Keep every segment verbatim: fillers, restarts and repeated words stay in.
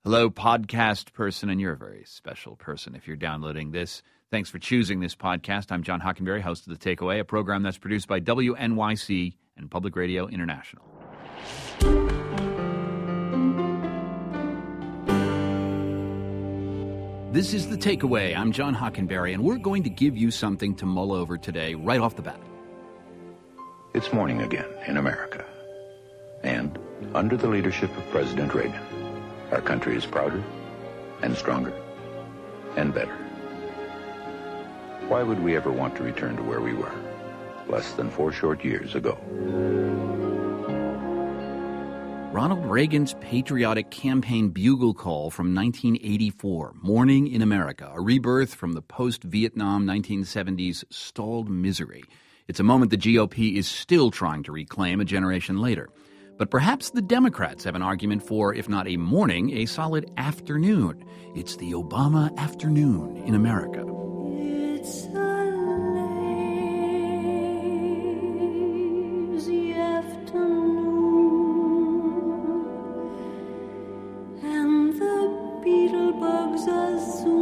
Hello, podcast person, and you're a very special person if you're downloading this. Thanks for choosing this podcast. I'm John Hockenberry, host of The Takeaway, a program that's produced by W N Y C and Public Radio International. This is The Takeaway. I'm John Hockenberry, and we're going to give you something to mull over today right off the bat. It's morning again in America. And under the leadership of President Reagan, our country is prouder and stronger and better. Why would we ever want to return to where we were less than four short years ago? Ronald Reagan's patriotic campaign bugle call from nineteen eighty-four, Morning in America, a rebirth from the post-Vietnam nineteen seventies stalled misery. It's a moment the G O P is still trying to reclaim a generation later. But perhaps the Democrats have an argument for, if not a morning, a solid afternoon. It's the Obama afternoon in America. It's a lazy afternoon, and the beetlebugs are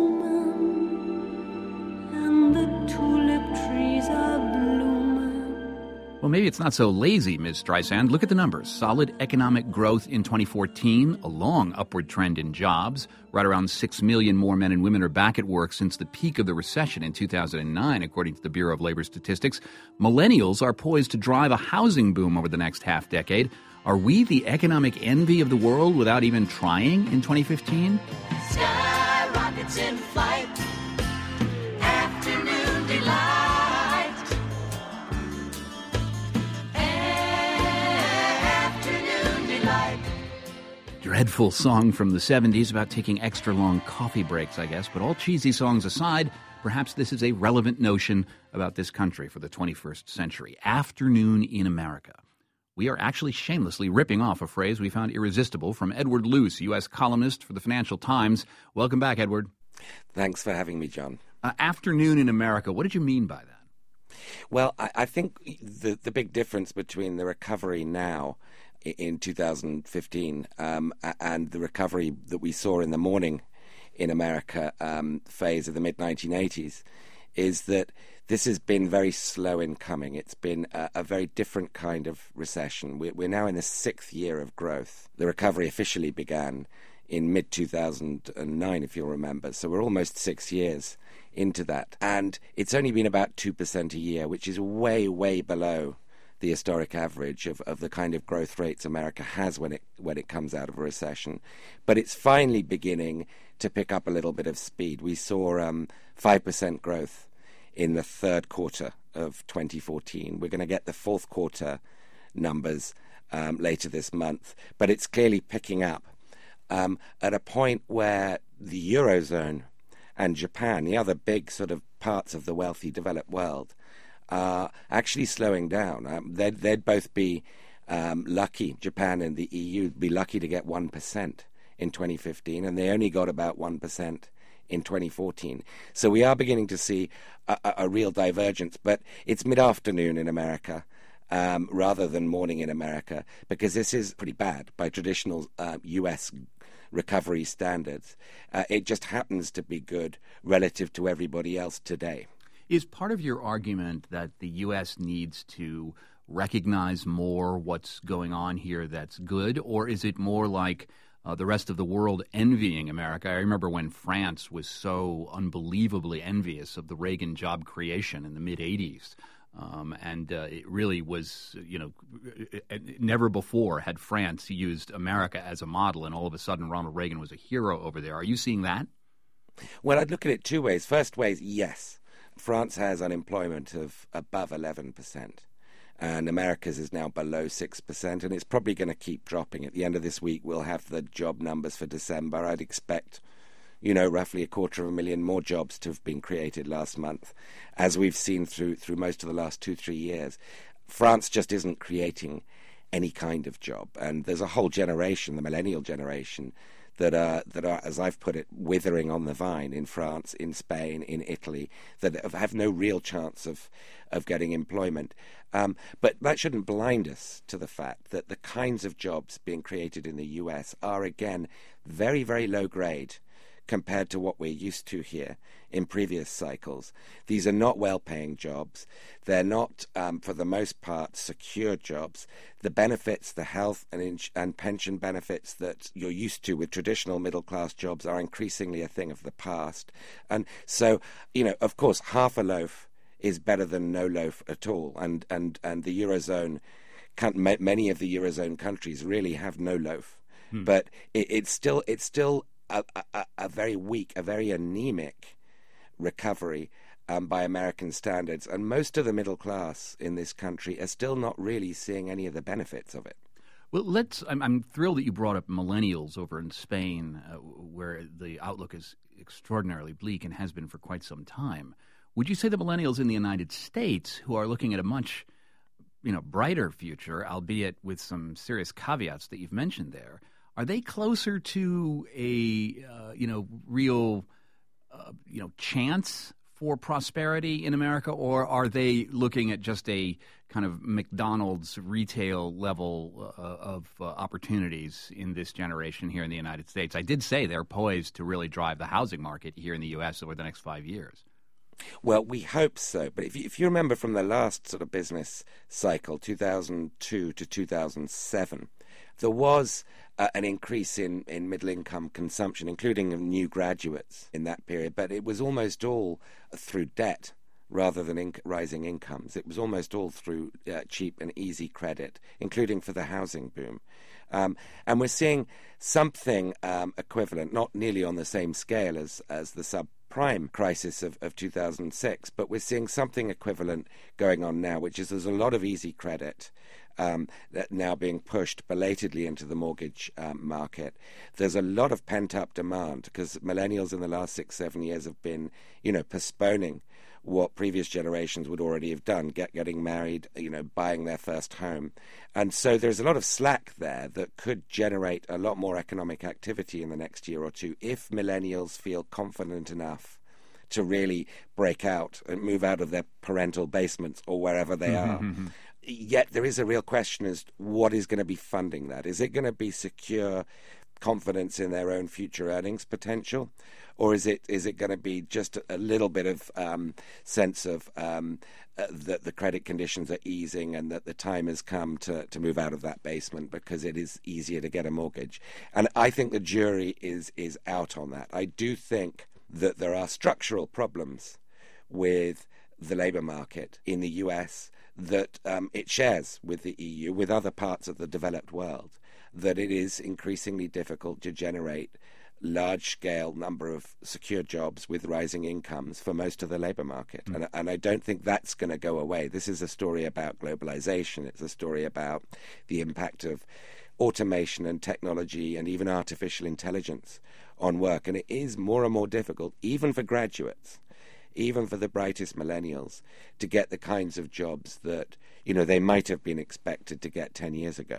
zooming, and the tulip trees are blooming. Well, maybe it's not so lazy, Miz Streisand. Look at the numbers. Solid economic growth in twenty fourteen, a long upward trend in jobs. Right around six million more men and women are back at work since the peak of the recession in two thousand nine, according to the Bureau of Labor Statistics. Millennials are poised to drive a housing boom over the next half decade. Are we the economic envy of the world without even trying in twenty fifteen? Sky rockets in flight, afternoon delight. Dreadful song from the seventies about taking extra long coffee breaks, I guess. But all cheesy songs aside, perhaps this is a relevant notion about this country for the twenty-first century. Afternoon in America. We are actually shamelessly ripping off a phrase we found irresistible from Edward Luce, U S columnist for the Financial Times. Welcome back, Edward. Thanks for having me, John. Uh, afternoon in America. What did you mean by that? Well, I, I think the the big difference between the recovery now in two thousand fifteen um, and the recovery that we saw in the morning in America um, phase of the mid nineteen eighties is that this has been very slow in coming. It's been a, a very different kind of recession. We're, we're now in the sixth year of growth. The recovery officially began in mid two thousand nine, if you'll remember. So we're almost six years into that. And it's only been about two percent a year, which is way, way below the historic average of, of the kind of growth rates America has when it when it comes out of a recession. But it's finally beginning to pick up a little bit of speed. We saw um, five percent growth in the third quarter of twenty fourteen. We're going to get the fourth quarter numbers um, later this month. But it's clearly picking up um, at a point where the Eurozone and Japan, the other big sort of parts of the wealthy developed world, are actually slowing down. Um, they'd, they'd both be um, lucky, Japan and the E U, be lucky to get one percent in twenty fifteen, and they only got about one percent in twenty fourteen. So we are beginning to see a, a, a real divergence, but it's mid-afternoon in America um, rather than morning in America, because this is pretty bad by traditional uh, U S recovery standards. Uh, it just happens to be good relative to everybody else today. Is part of your argument that the U S needs to recognize more what's going on here that's good, or is it more like uh, the rest of the world envying America? I remember when France was so unbelievably envious of the Reagan job creation in the mid-eighties. Um, and uh, it really was, you know, never before had France used America as a model, and all of a sudden Ronald Reagan was a hero over there. Are you seeing that? Well, I'd look at it two ways. First way is yes. France has unemployment of above eleven percent, and America's is now below six percent, and it's probably going to keep dropping. At the end of this week, we'll have the job numbers for December. I'd expect, you know, roughly a quarter of a million more jobs to have been created last month, as we've seen through through most of the last two, three years. France just isn't creating any kind of job, and there's a whole generation, the millennial generation, that are, that are, as I've put it, withering on the vine in France, in Spain, in Italy, that have no real chance of, of getting employment. Um, but that shouldn't blind us to the fact that the kinds of jobs being created in the U S are, again, very, very low grade compared to what we're used to here in previous cycles. These are not well-paying jobs. They're not, um, for the most part, secure jobs. The benefits, the health and, in- and pension benefits that you're used to with traditional middle-class jobs are increasingly a thing of the past. And so, you know, of course, half a loaf is better than no loaf at all. And, and, and the Eurozone, many of the Eurozone countries really have no loaf. Hmm. But it, it's still it's still a, a, a very weak, a very anemic recovery um, by American standards. And most of the middle class in this country are still not really seeing any of the benefits of it. Well, let's. I'm, I'm thrilled that you brought up millennials over in Spain, uh, where the outlook is extraordinarily bleak and has been for quite some time. Would you say the millennials in the United States, who are looking at a much, you know, brighter future, albeit with some serious caveats that you've mentioned there, are they closer to a, uh, you know, real, uh, you know, chance for prosperity in America, or are they looking at just a kind of McDonald's retail level uh, of uh, opportunities in this generation here in the United States? I did say they're poised to really drive the housing market here in the U S over the next five years. Well, we hope so. But if you, if you remember from the last sort of business cycle, two thousand two to two thousand seven, there was uh, an increase in, in middle-income consumption, including of new graduates in that period. But it was almost all through debt rather than in- rising incomes. It was almost all through uh, cheap and easy credit, including for the housing boom. Um, and we're seeing something um, equivalent, not nearly on the same scale as, as the subprime crisis of, of two thousand six, but we're seeing something equivalent going on now, which is there's a lot of easy credit um, that now being pushed belatedly into the mortgage um, market. There's a lot of pent-up demand because millennials in the last six, seven years have been, you know, postponing what previous generations would already have done, get, getting married, you know, buying their first home. And so there's a lot of slack there that could generate a lot more economic activity in the next year or two if millennials feel confident enough to really break out and move out of their parental basements or wherever they are. Yet there is a real question as what is going to be funding that? Is it going to be secure confidence in their own future earnings potential? Or is it is it going to be just a little bit of um, sense of um, uh, that the credit conditions are easing and that the time has come to, to move out of that basement because it is easier to get a mortgage? And I think the jury is is out on that. I do think that there are structural problems with the labour market in the U S that um, it shares with the E U, with other parts of the developed world, that it is increasingly difficult to generate large-scale number of secure jobs with rising incomes for most of the labour market. Mm. And, and I don't think that's going to go away. This is a story about globalization. It's a story about the impact of automation and technology and even artificial intelligence on work. And it is more and more difficult, even for graduates, even for the brightest millennials, to get the kinds of jobs that, you know, they might have been expected to get ten years ago.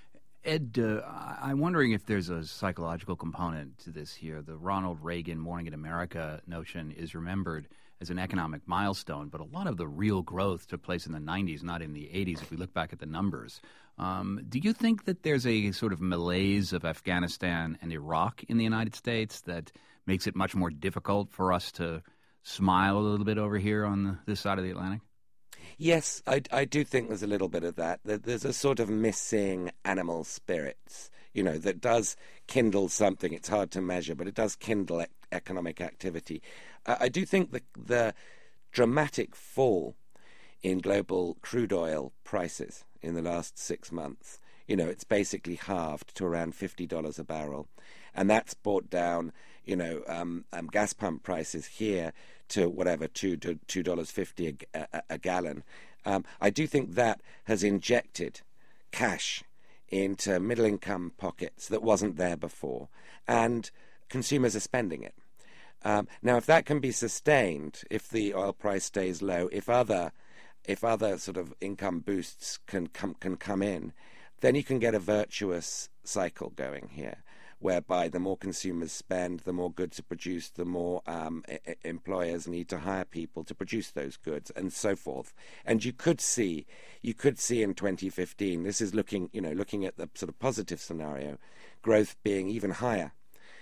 Ed, uh, I'm wondering if there's a psychological component to this here. The Ronald Reagan Morning in America notion is remembered as an economic milestone, but a lot of the real growth took place in the nineties, not in the eighties, if we look back at the numbers. Um, do you think that there's a sort of malaise of Afghanistan and Iraq in the United States that makes it much more difficult for us to smile a little bit over here on the, this side of the Atlantic? Yes, I, I do think there's a little bit of that. There's a sort of missing animal spirits, you know, that does kindle something. It's hard to measure, but it does kindle e- economic activity. Uh, I do think the, the dramatic fall in global crude oil prices in the last six months, you know, it's basically halved to around fifty dollars a barrel. And that's brought down, you know, um, um, gas pump prices here to whatever, two to two dollars fifty a, a, a gallon. Um, I do think that has injected cash into middle-income pockets that wasn't there before, and consumers are spending it. Um, now, if that can be sustained, if the oil price stays low, if other if other sort of income boosts can come can come in, then you can get a virtuous cycle going here, whereby the more consumers spend, the more goods are produced, the more um, I- employers need to hire people to produce those goods, and so forth. And you could see, you could see in twenty fifteen, this is looking, you know, looking at the sort of positive scenario, growth being even higher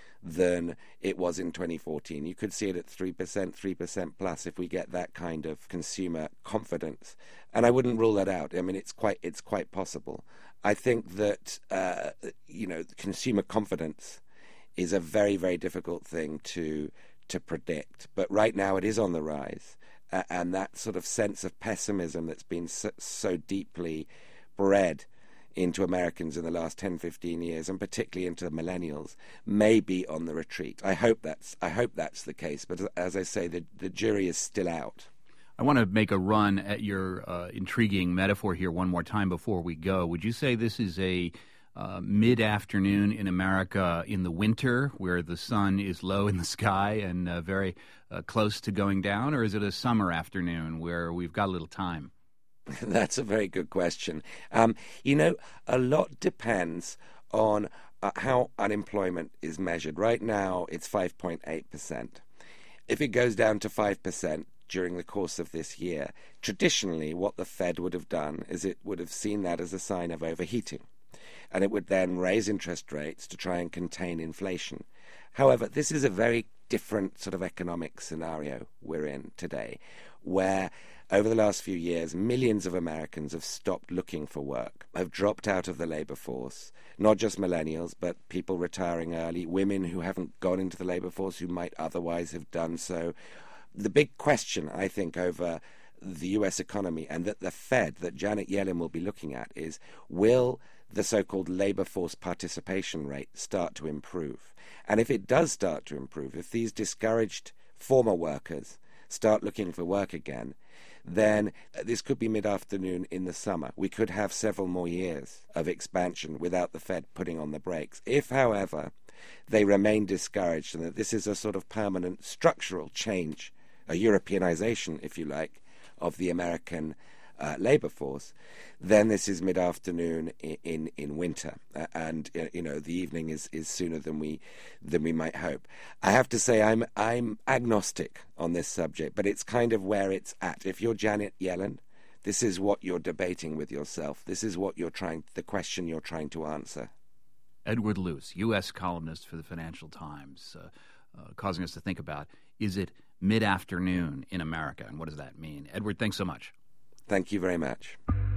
than it was in twenty fourteen. You could see it at three percent, three percent plus if we get that kind of consumer confidence. And I wouldn't rule that out. I mean, it's quite it's quite possible. I think that, uh, you know, consumer confidence is a very, very difficult thing to to predict. But right now it is on the rise. Uh, and that sort of sense of pessimism that's been so, so deeply bred into Americans in the last ten, fifteen years, and particularly into the millennials, may be on the retreat. I hope that's I hope that's the case. But as I say, the, the jury is still out. I want to make a run at your uh, intriguing metaphor here one more time before we go. Would you say this is a uh, mid-afternoon in America in the winter where the sun is low in the sky and uh, very uh, close to going down, or is it a summer afternoon where we've got a little time? That's a very good question. Um, you know, a lot depends on uh, how unemployment is measured. Right now, it's five point eight percent. If it goes down to five percent during the course of this year, traditionally what the Fed would have done is it would have seen that as a sign of overheating, and it would then raise interest rates to try and contain inflation. However, this is a very different sort of economic scenario we're in today, where over the last few years, millions of Americans have stopped looking for work, have dropped out of the labor force, not just millennials, but people retiring early, women who haven't gone into the labor force who might otherwise have done so. The big question, I think, over the U S economy and that the Fed, that Janet Yellen will be looking at is, will the so-called labor force participation rate start to improve? And if it does start to improve, if these discouraged former workers start looking for work again, then this could be mid-afternoon in the summer. We could have several more years of expansion without the Fed putting on the brakes. If, however, they remain discouraged and that this is a sort of permanent structural change, a Europeanization, if you like, of the American uh, labor force, then this is mid-afternoon in in, in winter, uh, and uh, you know the evening is, is sooner than we than we might hope. I have to say I'm I'm agnostic on this subject, but it's kind of where it's at. If you're Janet Yellen, this is what you're debating with yourself. This is what you're trying, the question you're trying to answer. Edward Luce, U S columnist for the Financial Times, uh, uh, causing us to think about, is it mid-afternoon in America, and what does that mean? Edward, thanks so much. Thank you very much.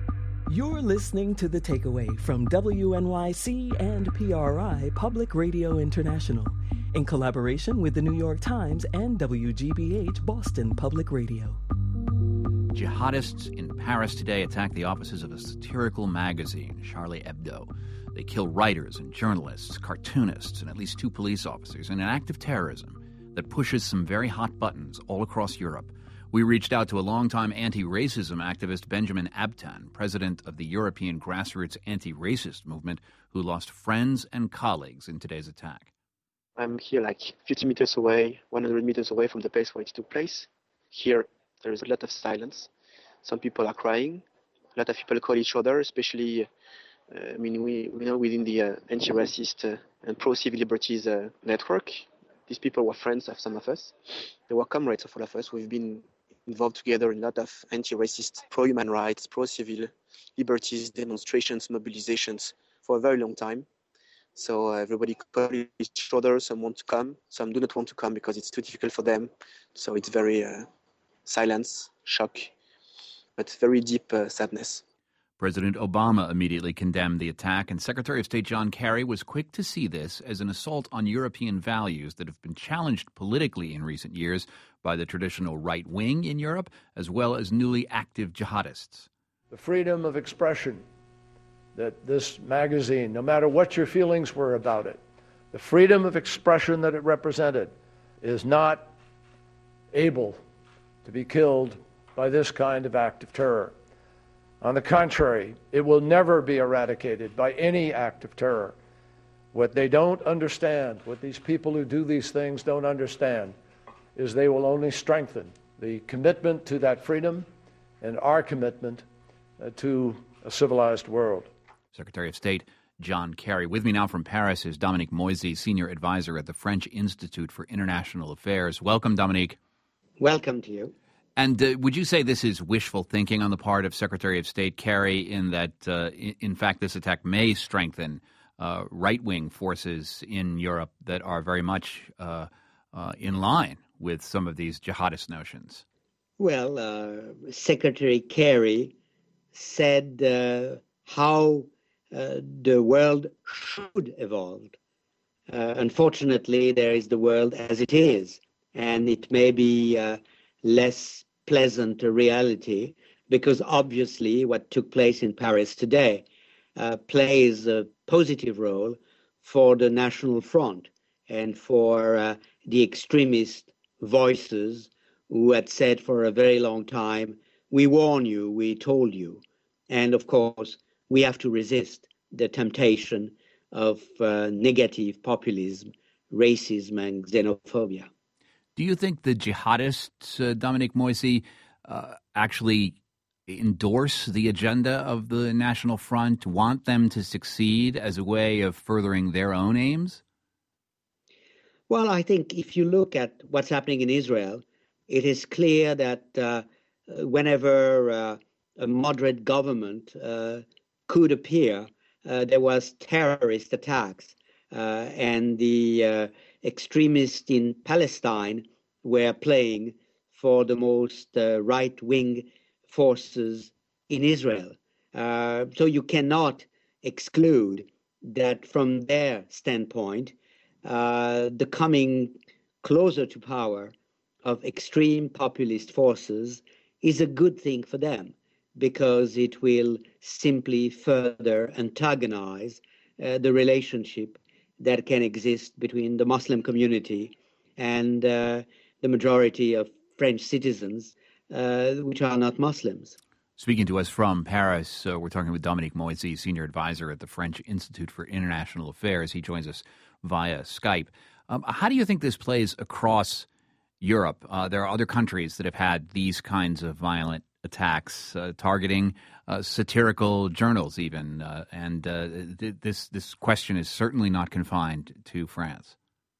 You're listening to The Takeaway from W N Y C and P R I Public Radio International, in collaboration with the New York Times and W G B H Boston Public Radio. Jihadists in Paris today attacked the offices of a satirical magazine, Charlie Hebdo. They kill writers and journalists, cartoonists, and at least two police officers in an act of terrorism that pushes some very hot buttons all across Europe. We reached out to a longtime anti-racism activist, Benjamin Abtan, president of the European Grassroots Anti-Racist Movement, who lost friends and colleagues in today's attack. I'm here like fifty meters away, one hundred meters away from the place where it took place. Here, there is a lot of silence. Some people are crying. A lot of people call each other, especially, uh, I mean, we, we know within the uh, anti-racist uh, and pro-civil liberties uh, network, these people were friends of some of us. They were comrades of all of us. We've been involved together in a lot of anti-racist, pro-human rights, pro-civil liberties, demonstrations, mobilizations for a very long time. So uh, everybody calls each other. Some want to come, some do not want to come because it's too difficult for them. So it's very uh, silence, shock, but very deep uh, sadness. President Obama immediately condemned the attack, and Secretary of State John Kerry was quick to see this as an assault on European values that have been challenged politically in recent years by the traditional right wing in Europe, as well as newly active jihadists. The freedom of expression that this magazine, no matter what your feelings were about it, the freedom of expression that it represented is not able to be killed by this kind of act of terror. On the contrary, it will never be eradicated by any act of terror. What they don't understand, what these people who do these things don't understand, is they will only strengthen the commitment to that freedom and our commitment uh, to a civilized world. Secretary of State John Kerry. With me now from Paris is Dominique Moisy, Senior Advisor at the French Institute for International Affairs. Welcome, Dominique. Welcome to you. And uh, would you say this is wishful thinking on the part of Secretary of State Kerry in that, uh, in, in fact, this attack may strengthen uh, right-wing forces in Europe that are very much uh, uh, in line with some of these jihadist notions? Well, uh, Secretary Kerry said uh, how uh, the world should evolve. Uh, unfortunately, there is the world as it is, and it may be uh, less pleasant a reality because obviously what took place in Paris today uh, plays a positive role for the National Front and for uh, the extremist voices who had said for a very long time, we warn you, we told you. And of course, we have to resist the temptation of uh, negative populism, racism, and xenophobia. Do you think the jihadists, uh, Dominique Moisy, uh, actually endorse the agenda of the National Front, want them to succeed as a way of furthering their own aims? Well, I think if you look at what's happening in Israel, it is clear that uh, whenever uh, a moderate government uh, could appear, uh, there was terrorist attacks, uh, and the uh, extremists in Palestine were playing for the most uh, right-wing forces in Israel. Uh, so you cannot exclude that from their standpoint, uh, the coming closer to power of extreme populist forces is a good thing for them because it will simply further antagonize uh, the relationship that can exist between the Muslim community and uh, the majority of French citizens, uh, which are not Muslims. Speaking to us from Paris, uh, we're talking with Dominique Moisy, Senior Advisor at the French Institute for International Affairs. He joins us via Skype. Um, how do you think this plays across Europe? Uh, there are other countries that have had these kinds of violent attacks uh, targeting uh, satirical journals even, uh, and uh, th- this this question is certainly not confined to France.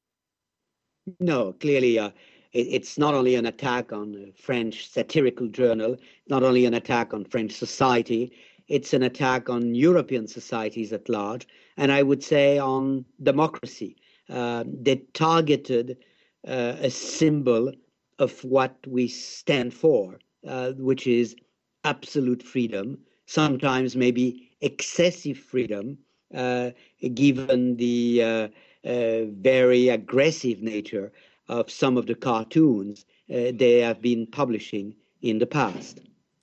No, clearly uh, it, it's not only an attack on a French satirical journal, not only an attack on French society, it's an attack on European societies at large, and I would say on democracy. Uh, they targeted uh, a symbol of what we stand for, Uh, which is absolute freedom, sometimes maybe excessive freedom, uh, given the uh, uh, very aggressive nature of some of the cartoons uh, they have been publishing in the past.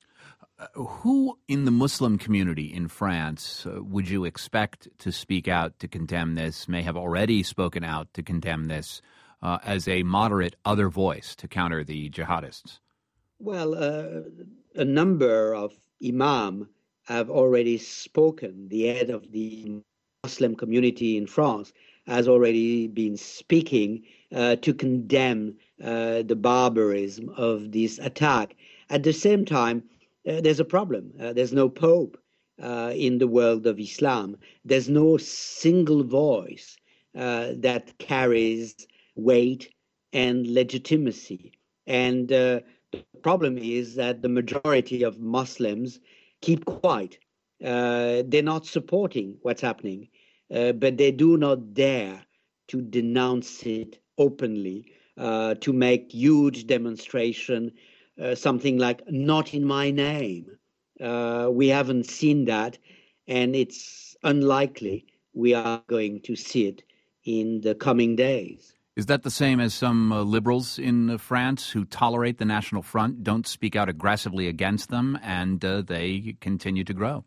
Uh, who in the Muslim community in France uh, would you expect to speak out to condemn this, may have already spoken out to condemn this uh, as a moderate other voice to counter the jihadists? Well, uh, a number of imams have already spoken. The head of the Muslim community in France has already been speaking uh, to condemn uh, the barbarism of this attack. At the same time, uh, there's a problem. Uh, there's no pope uh, in the world of Islam. There's no single voice uh, that carries weight and legitimacy. And uh, the problem is that the majority of Muslims keep quiet. Uh, they're not supporting what's happening, uh, but they do not dare to denounce it openly, uh, to make huge demonstration, uh, something like "not in my name." Uh, we haven't seen that, and it's unlikely we are going to see it in the coming days. Is that the same as some uh, liberals in uh, France who tolerate the National Front, don't speak out aggressively against them, and uh, they continue to grow?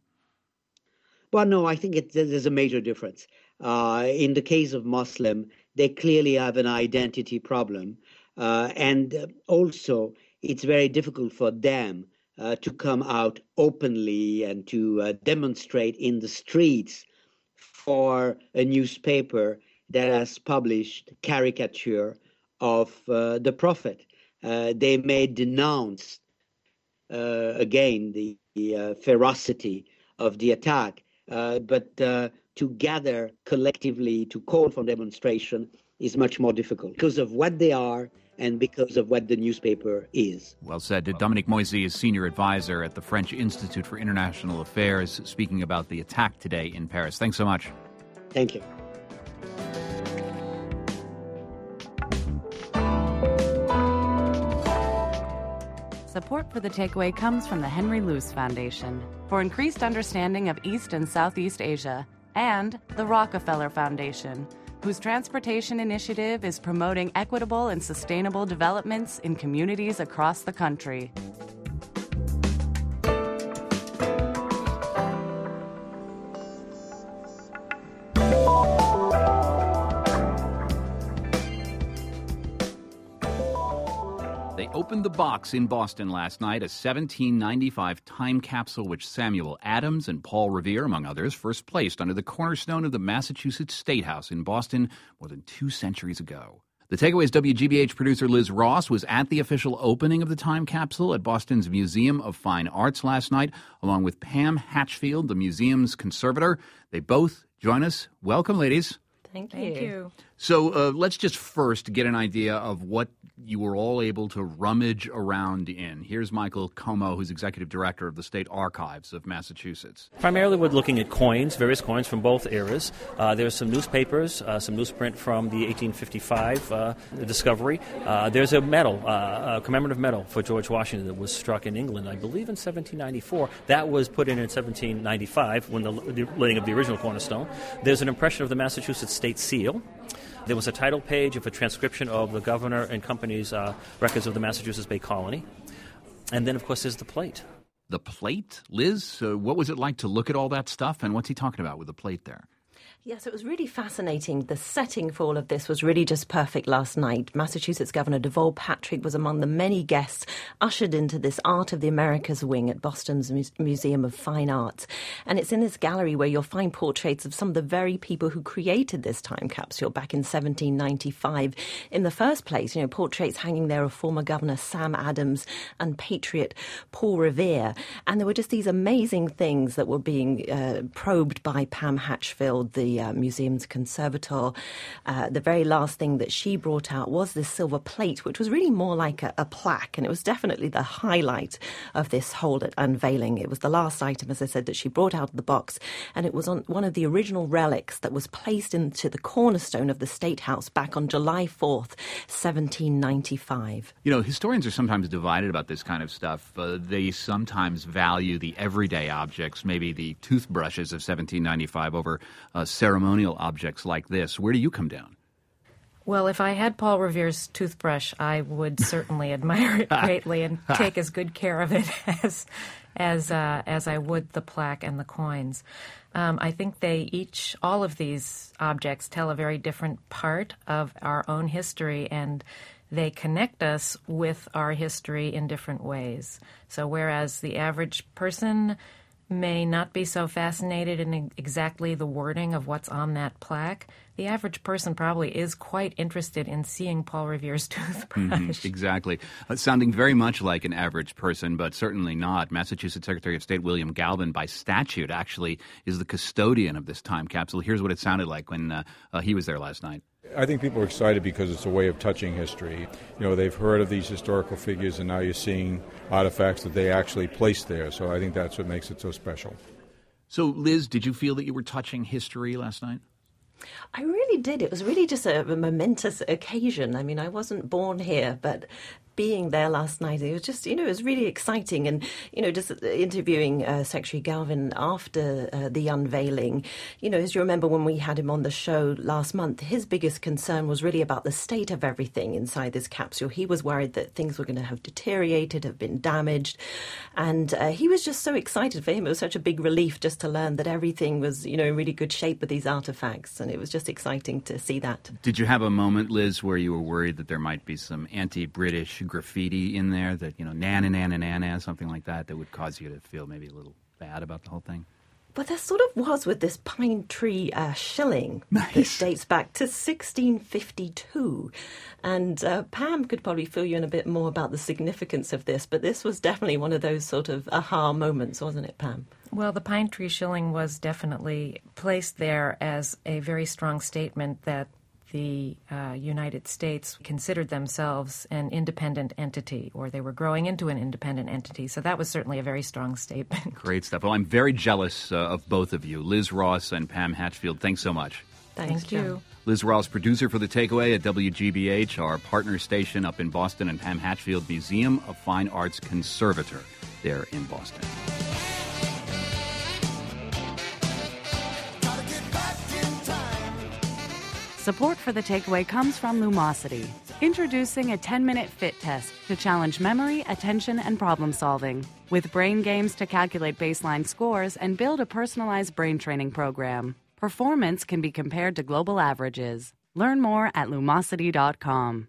Well, no, I think it, there's a major difference. Uh, in the case of Muslim, they clearly have an identity problem. Uh, and also, it's very difficult for them uh, to come out openly and to uh, demonstrate in the streets for a newspaper that has published caricature of uh, the Prophet. Uh, they may denounce, uh, again, the, the uh, ferocity of the attack, uh, but uh, to gather collectively to call for demonstration is much more difficult because of what they are and because of what the newspaper is. Well said. Dominique Moisy is senior advisor at the French Institute for International Affairs, speaking about the attack today in Paris. Thanks so much. Thank you. Support for The Takeaway comes from the Henry Luce Foundation for increased understanding of East and Southeast Asia, and the Rockefeller Foundation, whose transportation initiative is promoting equitable and sustainable developments in communities across the country. They opened the box in Boston last night, a seventeen ninety-five time capsule which Samuel Adams and Paul Revere, among others, first placed under the cornerstone of the Massachusetts State House in Boston more than two centuries ago. The Takeaway's W G B H producer Liz Ross was at the official opening of the time capsule at Boston's Museum of Fine Arts last night, along with Pam Hatchfield, the museum's conservator. They both join us. Welcome, ladies. Thank you. Thank you. So uh, let's just first get an idea of what you were all able to rummage around in. Here's Michael Como, who's executive director of the State Archives of Massachusetts. Primarily, we're looking at coins, various coins from both eras. Uh, there's some newspapers, uh, some newsprint from the eighteen fifty-five uh, discovery. Uh, there's a medal, uh, a commemorative medal for George Washington that was struck in England, I believe, in seventeen ninety-four. That was put in in seventeen ninety-five when the, the laying of the original cornerstone. There's an impression of the Massachusetts State Seal. There was a title page of a transcription of the governor and company's uh, records of the Massachusetts Bay Colony. And then, of course, there's the plate. The plate? Liz, uh, what was it like to look at all that stuff, and what's he talking about with the plate there? Yes, it was really fascinating. The setting for all of this was really just perfect last night. Massachusetts Governor Deval Patrick was among the many guests ushered into this Art of the Americas wing at Boston's Mu- Museum of Fine Arts. And it's in this gallery where you'll find portraits of some of the very people who created this time capsule back in seventeen ninety-five. In the first place, you know, portraits hanging there of former Governor Sam Adams and patriot Paul Revere. And there were just these amazing things that were being uh, probed by Pam Hatchfield, the Uh, museum's conservator. Uh, the very last thing that she brought out was this silver plate, which was really more like a, a plaque, and it was definitely the highlight of this whole unveiling. It was the last item, as I said, that she brought out of the box, and it was on one of the original relics that was placed into the cornerstone of the State House back on July fourth, seventeen ninety-five. You know, historians are sometimes divided about this kind of stuff. Uh, they sometimes value the everyday objects, maybe the toothbrushes of seventeen ninety-five over uh, ceremonial objects like this. Where do you come down? Well, if I had Paul Revere's toothbrush, I would certainly admire it greatly and take as good care of it as as uh, as I would the plaque and the coins. Um, I think they each, all of these objects tell a very different part of our own history, and they connect us with our history in different ways. So whereas the average person may not be so fascinated in exactly the wording of what's on that plaque, the average person probably is quite interested in seeing Paul Revere's toothbrush. Mm-hmm, exactly. Uh, sounding very much like an average person, but certainly not. Massachusetts Secretary of State William Galvin, by statute, actually is the custodian of this time capsule. Here's what it sounded like when uh, uh, he was there last night. I think people are excited because it's a way of touching history. You know, they've heard of these historical figures, and now you're seeing artifacts that they actually placed there. So I think that's what makes it so special. So, Liz, did you feel that you were touching history last night? I really did. It was really just a, a momentous occasion. I mean, I wasn't born here, but being there last night, it was just, you know, it was really exciting. And, you know, just interviewing uh, Secretary Galvin after uh, the unveiling, you know, as you remember when we had him on the show last month, his biggest concern was really about the state of everything inside this capsule. He was worried that things were going to have deteriorated, have been damaged. And uh, he was just so excited. For him, it was such a big relief just to learn that everything was, you know, in really good shape with these artifacts. And it was just exciting to see that. Did you have a moment, Liz, where you were worried that there might be some anti-British graffiti in there, that, you know, nana, nana, nana, something like that, that would cause you to feel maybe a little bad about the whole thing? But there sort of was with this pine tree uh, shilling nice. that dates back to sixteen fifty-two. And uh, Pam could probably fill you in a bit more about the significance of this, but this was definitely one of those sort of aha moments, wasn't it, Pam? Well, the pine tree shilling was definitely placed there as a very strong statement that the uh, United States considered themselves an independent entity, or they were growing into an independent entity. So that was certainly a very strong statement. Great stuff. Well, I'm very jealous uh, of both of you, Liz Ross and Pam Hatchfield. Thanks so much. Thanks, Thank you. Liz Ross, producer for The Takeaway at W G B H, our partner station up in Boston, and Pam Hatchfield, Museum of Fine Arts conservator there in Boston. Support for The Takeaway comes from Lumosity, introducing a ten-minute fit test to challenge memory, attention, and problem-solving, with brain games to calculate baseline scores and build a personalized brain training program. Performance can be compared to global averages. Learn more at lumosity dot com.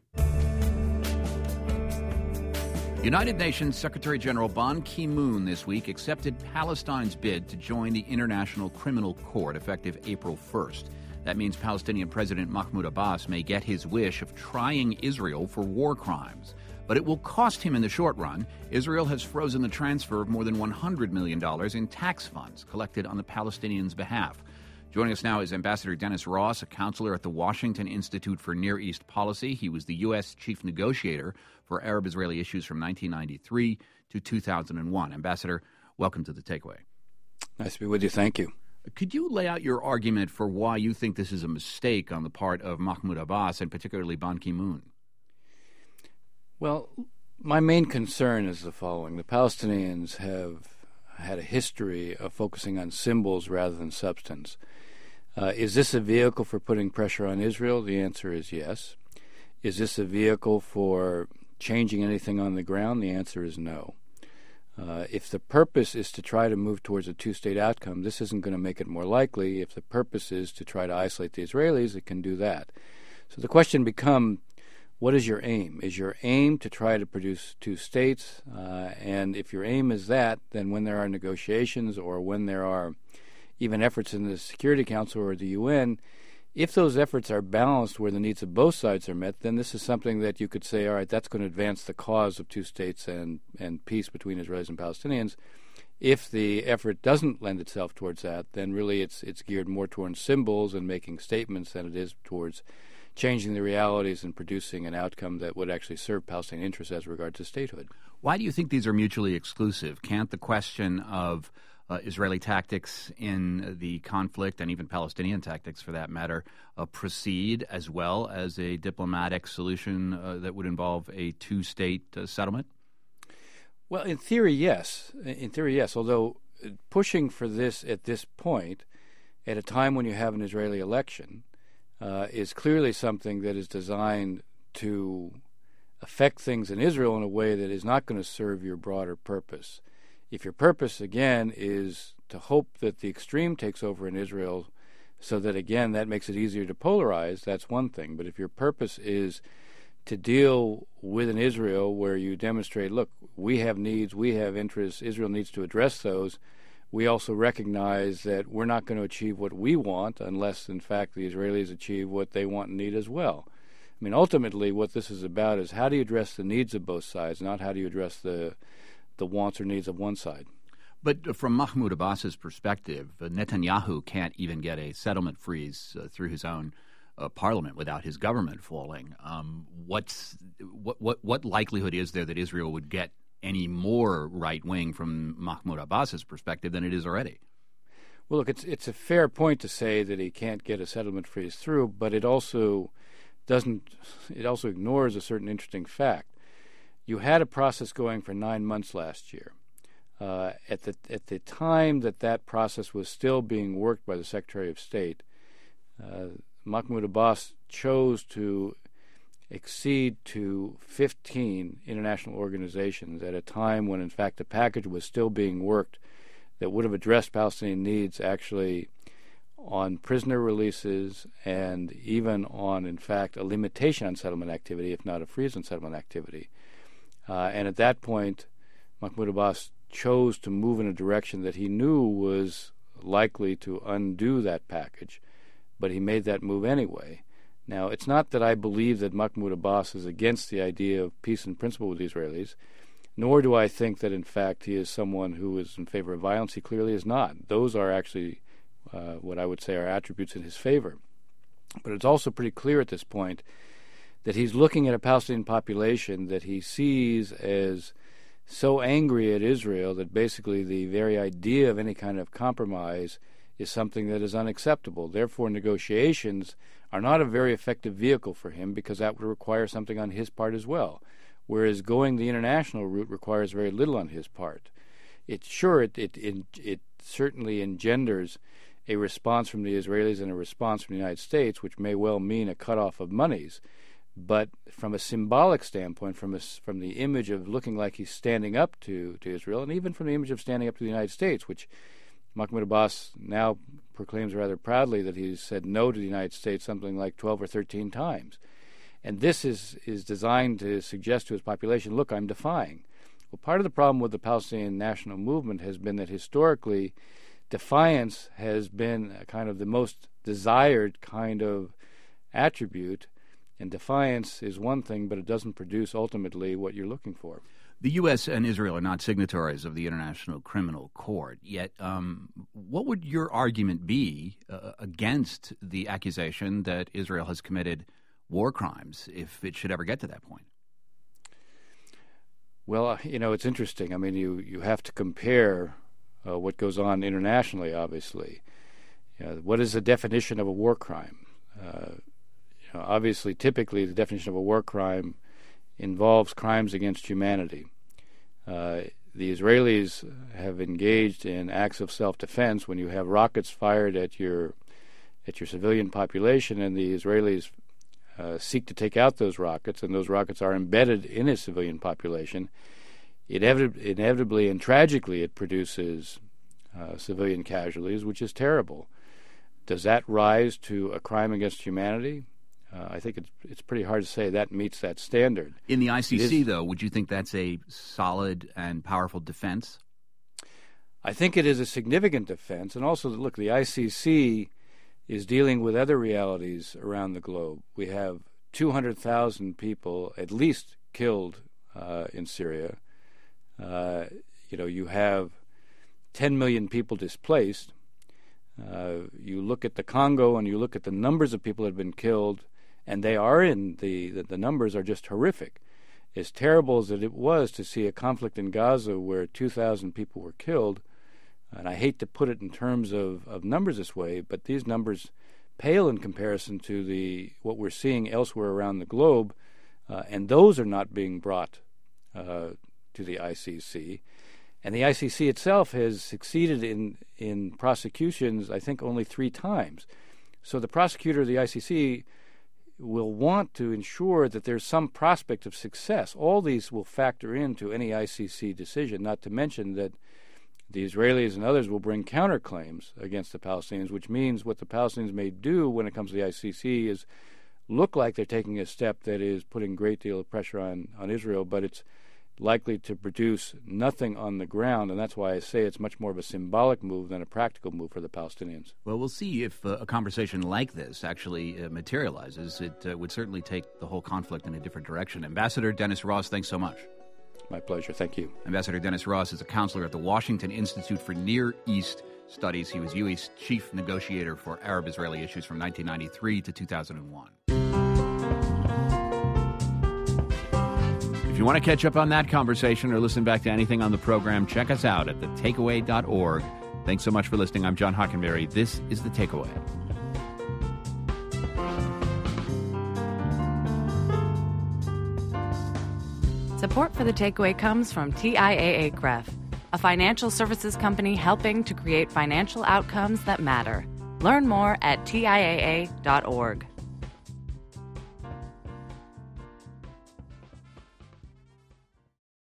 United Nations Secretary General Ban Ki-moon this week accepted Palestine's bid to join the International Criminal Court effective April first. That means Palestinian President Mahmoud Abbas may get his wish of trying Israel for war crimes. But it will cost him in the short run. Israel has frozen the transfer of more than one hundred million dollars in tax funds collected on the Palestinians' behalf. Joining us now is Ambassador Dennis Ross, a counselor at the Washington Institute for Near East Policy. He was the U S chief negotiator for Arab-Israeli issues from nineteen ninety-three to two thousand one. Ambassador, welcome to The Takeaway. Nice to be with you. Thank you. Could you lay out your argument for why you think this is a mistake on the part of Mahmoud Abbas and particularly Ban Ki-moon? Well, my main concern is the following. The Palestinians have had a history of focusing on symbols rather than substance. Uh, is this a vehicle for putting pressure on Israel? The answer is yes. Is this a vehicle for changing anything on the ground? The answer is no. Uh, if the purpose is to try to move towards a two-state outcome, this isn't going to make it more likely. If the purpose is to try to isolate the Israelis, it can do that. So the question becomes, what is your aim? Is your aim to try to produce two states? Uh, and if your aim is that, then when there are negotiations or when there are even efforts in the Security Council or the U N, if those efforts are balanced where the needs of both sides are met, then this is something that you could say, all right, that's going to advance the cause of two states and, and peace between Israelis and Palestinians. If the effort doesn't lend itself towards that, then really it's it's geared more towards symbols and making statements than it is towards changing the realities and producing an outcome that would actually serve Palestinian interests as regards to statehood. Why do you think these are mutually exclusive? Can't the question of Uh, Israeli tactics in the conflict, and even Palestinian tactics for that matter, uh, proceed as well as a diplomatic solution uh, that would involve a two-state uh, settlement? Well, in theory, yes. In theory, yes. Although pushing for this at this point, at a time when you have an Israeli election, uh, is clearly something that is designed to affect things in Israel in a way that is not going to serve your broader purpose. If your purpose, again, is to hope that the extreme takes over in Israel so that, again, that makes it easier to polarize, that's one thing. But if your purpose is to deal with an Israel where you demonstrate, look, we have needs, we have interests, Israel needs to address those, we also recognize that we're not going to achieve what we want unless, in fact, the Israelis achieve what they want and need as well. I mean, ultimately, what this is about is how do you address the needs of both sides, not how do you address the the wants or needs of one side. But from Mahmoud Abbas's perspective, uh, Netanyahu can't even get a settlement freeze uh, through his own uh, parliament without his government falling. Um, what's what, what what likelihood is there that Israel would get any more right wing from Mahmoud Abbas's perspective than it is already? Well, look, it's it's a fair point to say that he can't get a settlement freeze through, but it also doesn't. It also ignores a certain interesting fact. You had a process going for nine months last year. Uh, at the at the time that that process was still being worked by the Secretary of State, uh, Mahmoud Abbas chose to accede to fifteen international organizations at a time when, in fact, a package was still being worked that would have addressed Palestinian needs actually on prisoner releases and even on, in fact, a limitation on settlement activity, if not a freeze on settlement activity. Uh, and at that point, Mahmoud Abbas chose to move in a direction that he knew was likely to undo that package, but he made that move anyway. Now, it's not that I believe that Mahmoud Abbas is against the idea of peace in principle with the Israelis, nor do I think that, in fact, he is someone who is in favor of violence. He clearly is not. Those are actually uh, what I would say are attributes in his favor. But it's also pretty clear at this point that he's looking at a Palestinian population that he sees as so angry at Israel that basically the very idea of any kind of compromise is something that is unacceptable. Therefore, negotiations are not a very effective vehicle for him because that would require something on his part as well, whereas going the international route requires very little on his part. It sure it it it, it certainly engenders a response from the Israelis and a response from the United States, which may well mean a cutoff of monies. But from a symbolic standpoint, from a, from the image of looking like he's standing up to, to Israel, and even from the image of standing up to the United States, which Mahmoud Abbas now proclaims rather proudly that he's said no to the United States something like twelve or thirteen times. And this is, is designed to suggest to his population, look, I'm defying. Well, part of the problem with the Palestinian national movement has been that historically defiance has been a kind of the most desired kind of attribute, and defiance is one thing, but it doesn't produce ultimately what you're looking for. The U S and Israel are not signatories of the International Criminal Court, yet um, what would your argument be uh, against the accusation that Israel has committed war crimes if it should ever get to that point? Well, uh, you know, it's interesting. I mean, you, you have to compare uh, what goes on internationally, obviously. You know, what is the definition of a war crime? Uh, you know, obviously, typically, the definition of a war crime involves crimes against humanity. Uh, the Israelis have engaged in acts of self-defense when you have rockets fired at your at your civilian population, and the Israelis uh, seek to take out those rockets, and those rockets are embedded in a civilian population. Inevitably, inevitably and tragically, it produces uh, civilian casualties, which is terrible. Does that rise to a crime against humanity? Uh, I think it's it's pretty hard to say that meets that standard. In the I C C, is, though, would you think that's a solid and powerful defense? I think it is a significant defense. And also, look, the I C C is dealing with other realities around the globe. We have two hundred thousand people at least killed uh, in Syria. Uh, you know, you have ten million people displaced. Uh, you look at the Congo and you look at the numbers of people that have been killed, and they are in the, the, the numbers are just horrific. As terrible as it was to see a conflict in Gaza where two thousand people were killed, and I hate to put it in terms of, of numbers this way, but these numbers pale in comparison to the what we're seeing elsewhere around the globe, uh, and those are not being brought uh, to the I C C. And the I C C itself has succeeded in, in prosecutions, I think, only three times. So the prosecutor of the I C C will want to ensure that there's some prospect of success. All these will factor into any I C C decision, not to mention that the Israelis and others will bring counterclaims against the Palestinians, which means what the Palestinians may do when it comes to the I C C is look like they're taking a step that is putting a great deal of pressure on, on Israel, but it's likely to produce nothing on the ground, and that's why I say it's much more of a symbolic move than a practical move for the Palestinians. Well, we'll see if uh, a conversation like this actually uh, materializes. It uh, would certainly take the whole conflict in a different direction. Ambassador Dennis Ross, thanks so much. My pleasure. Thank you. Ambassador Dennis Ross is a counselor at the Washington Institute for Near East Studies. He was U S chief negotiator for Arab-Israeli issues from nineteen ninety-three to two thousand one. If you want to catch up on that conversation or listen back to anything on the program, check us out at the takeaway dot org. Thanks so much for listening. I'm John Hockenberry. This is The Takeaway. Support for The Takeaway comes from T I A A C R E F, a financial services company helping to create financial outcomes that matter. Learn more at T I A A dot org.